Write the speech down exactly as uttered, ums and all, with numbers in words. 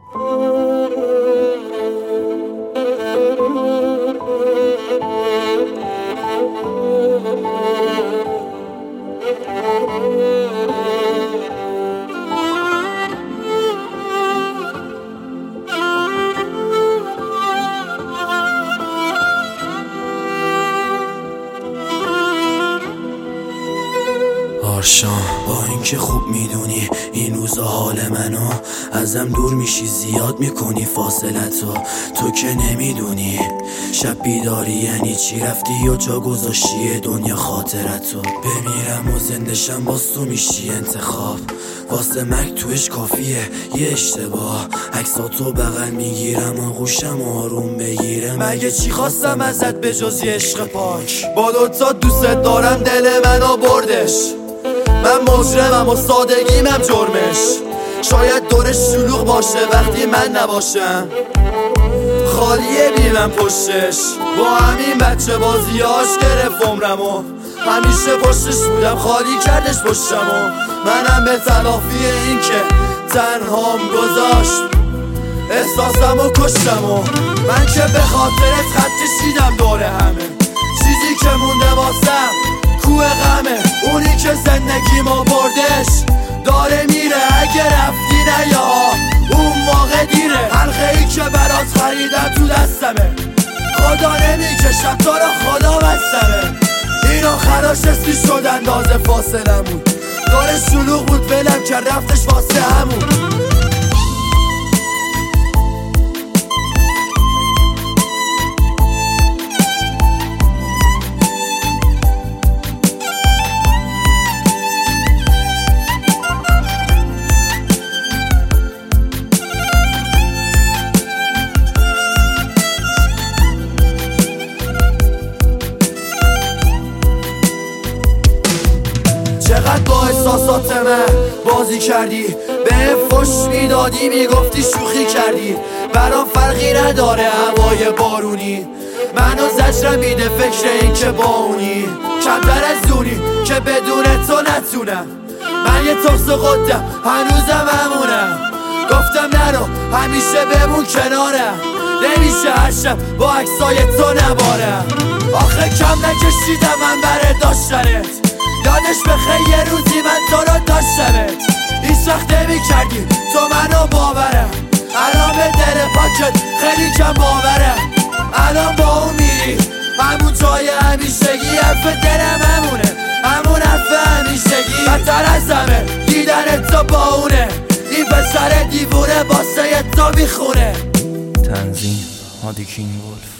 آرشان با اینکه خوب میدونی این روزا حال منو ازم دور میشی، زیاد میکنی فاصلتو. تو که نمیدونی شب بیداری یعنی چی، رفتی و جا گذاشتی دنیا خاطرتو. بمیرم و زندشم باز تو میشی انتخاب، واسه مرگ توش کافیه یه اشتباه. عکساتو بغل میگیرم و گوشم آروم بگیره. مگه چی خواستم ازت به جز یه عشق پاک؟ با دوتا دوست دارم دل منو بردش. من مجرمم و سادگیمم جرمش. شاید دورش شلوغ باشه وقتی من نباشم، خالیه بی من پشتش. با همین بچه بازیاش گرفت عمرم و همیشه پشتش بودم، خالی کردش پشتم و منم به تلافی این که تنهام گذاشت احساسم و کشتم. و من که به خاطرت خط کشیدم دور همه، چیزی که مونده واسم کوه غمه. اونی که زندگی ما بردش داره میره، اگه رفتی نه یا اون موقع دیره. حلقه ای که برات خریدم تو دستمه، خدا نمیکشم تو رو خدا بستمه. این آخراش اسمی شد اندازه فاصله مون، داره شلوغ بود ولم که رفتش واسه همون. چقدر با احساسات من بازی کردی، به فش میدادی میگفتی شوخی کردی. برام فرقی نداره هوای بارونی، منو زجرم میده فکر این که با اونی. کمتر از اونی که بدون تو نتونم، من یه ترس قدم هنوزم همونم. گفتم نرو همیشه بمون کنارم، نمیشه هر شب با عکسای تو نبارم. آخه کم نکشیدم من بره داشتنت، یادش بخیر یه روزی من تو رو داشتمت. هیچ وقت نمی کردی تو منو باورم، الان به دل پاکت خیلی کم باورم. الان با اون میری همون جای همیشگی، حرف دلم همونه همون حرف همیشگی. بدتر از همه دیدن تو با اونه، این پسر دیوونه واسه تو میخونه. تنظیم هادی کینگ ولف.